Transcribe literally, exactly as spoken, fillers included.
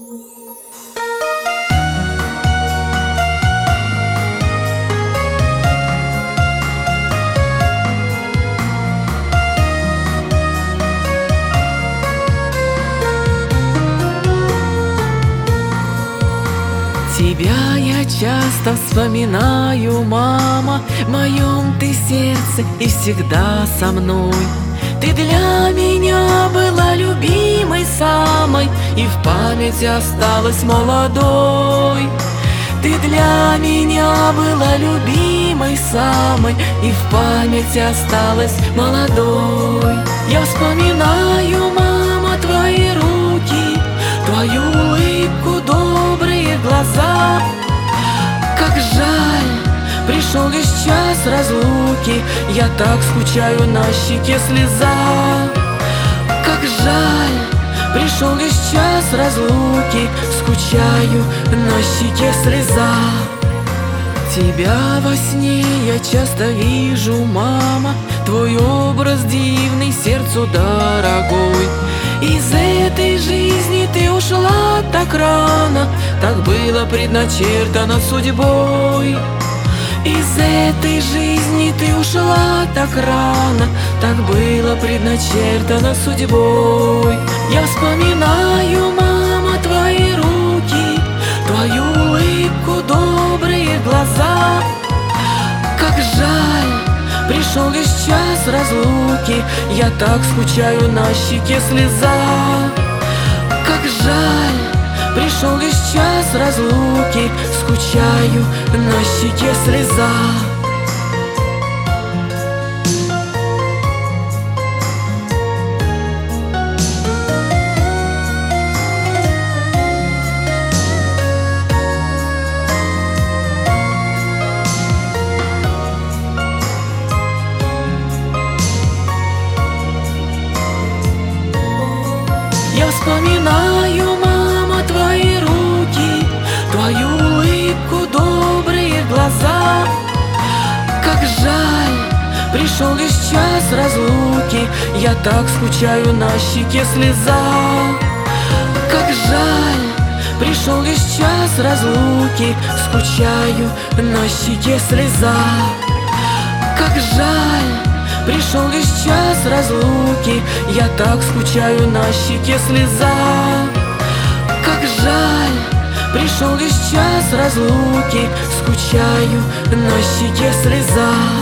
Тебя я часто вспоминаю, мама. В моем ты сердце и всегда со мной. Ты для меня была любимой самой, и в памяти осталась молодой. Ты для меня была любимой самой, и в памяти осталась молодой. Я вспоминаю, мама, твои руки, твою улыбку, добрые глаза. Как жаль, пришел лишь час разлуки, я так скучаю, на щеке слеза. Как жаль, пришел лишь час разлуки, скучаю, на щеке слеза. Тебя во сне я часто вижу, мама, твой образ дивный, сердцу дорогой. Из этой жизни ты ушла так рано, так было предначертано судьбой. Из этой жизни ты ушла так рано, так было предначертано судьбой. Я вспоминаю, мама, твои руки, твою улыбку, добрые глаза. Как жаль, пришел лишь час разлуки, я так скучаю, на щеке слеза. Как жаль, пришел лишь час разлуки, скучаю, на щеке слеза. Я вспоминаю, мама, твои руки, твою улыбку, добрые глаза. Как жаль, пришел лишь час разлуки, я так скучаю, на щеке слеза. Как жаль, пришел лишь час разлуки, скучаю, на щеке слеза. Как жаль, пришел лишь час разлуки, я так скучаю, на щеке слеза. Как жаль, пришел лишь час разлуки, скучаю, на щеке слеза.